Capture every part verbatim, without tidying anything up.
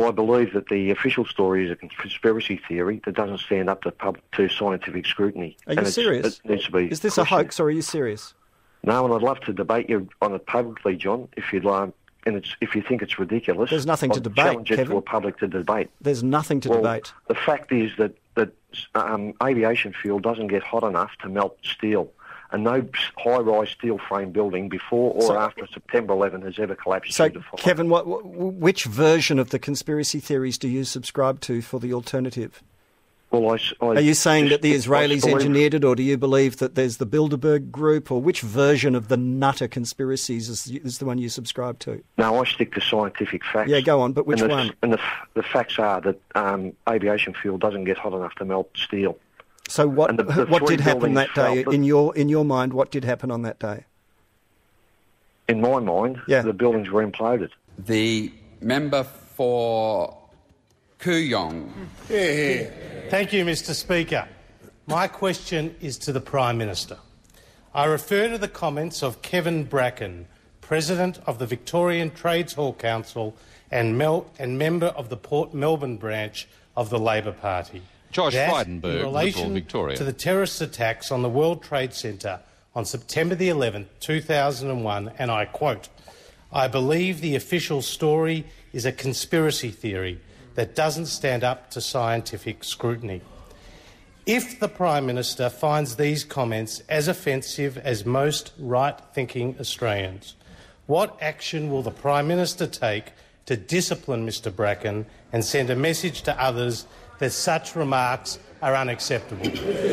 I believe that the official story is a conspiracy theory that doesn't stand up to, pub- to scientific scrutiny. Are you serious? It needs to be is this questioned. a hoax, or are you serious? No, and I'd love to debate you on it publicly, John, if you'd like. And it's, if you think it's ridiculous, there's nothing to I'd debate, challenge it Kevin. to a public to debate. There's nothing to well, debate. The fact is that that um, aviation fuel doesn't get hot enough to melt steel, and no high-rise steel frame building before or so, after September eleventh has ever collapsed. So, due to fire. Kevin, what, which version of the conspiracy theories do you subscribe to for the alternative? Well, I, I, Are you saying just, that the Israelis believe, engineered it, or do you believe that there's the Bilderberg Group, or which version of the Nutter conspiracies is, is the one you subscribe to? No, I stick to scientific facts. Yeah, go on, but which and the, one? And the, the facts are that um, aviation fuel doesn't get hot enough to melt steel. So what, the, the what did happen that day? fell, In your, in your mind, what did happen on that day? In my mind, yeah. the buildings were imploded. The member for Kooyong. Yeah, yeah. Thank you, Mister Speaker. My question is to the Prime Minister. I refer to the comments of Kevin Bracken, President of the Victorian Trades Hall Council and, Mel- and member of the Port Melbourne branch of the Labor Party. Josh that, Frydenberg, in relation Liberal Victoria. to the terrorist attacks on the World Trade Centre on September the eleventh, two thousand one, and I quote, "I believe the official story is a conspiracy theory that doesn't stand up to scientific scrutiny." If the Prime Minister finds these comments as offensive as most right-thinking Australians, what action will the Prime Minister take to discipline Mister Bracken and send a message to others that such remarks are unacceptable?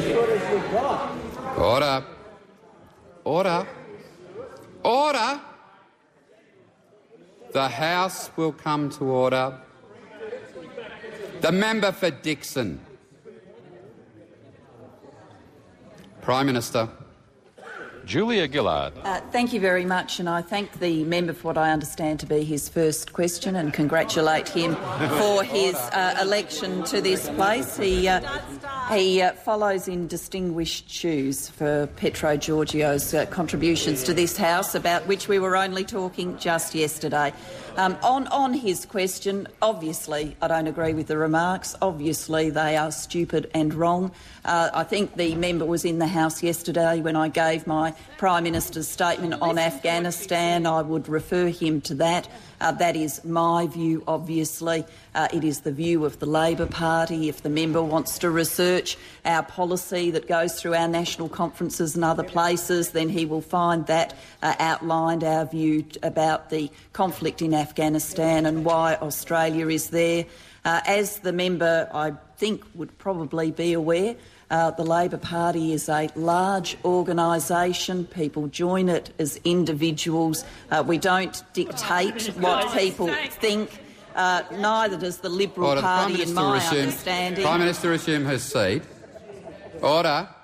Order. Order. Order. The House will come to order. The member for Dixon. Prime Minister. Julia Gillard. Uh, thank you very much, and I thank the member for what I understand to be his first question and congratulate him for his uh, election to this place. He, uh, he uh, follows in distinguished shoes for Petro Georgiou's uh, contributions to this House, about which we were only talking just yesterday. Um, on, on his question, obviously I don't agree with the remarks. Obviously they are stupid and wrong. Uh, I think the member was in the House yesterday when I gave my Prime Minister's statement on Afghanistan. I would refer him to that. Uh, that is my view, obviously. Uh, it is the view of the Labor Party. If the member wants to research our policy that goes through our national conferences and other places, then he will find that uh, outlined, our view about the conflict in Afghanistan and why Australia is there. Uh, as the member, I think, would probably be aware, Uh, the Labor Party is a large organisation. People join it as individuals. Uh, we don't dictate what people think. Uh, neither does the Liberal Order. Party, the in my resume, understanding. Prime Minister resume his seat. Order.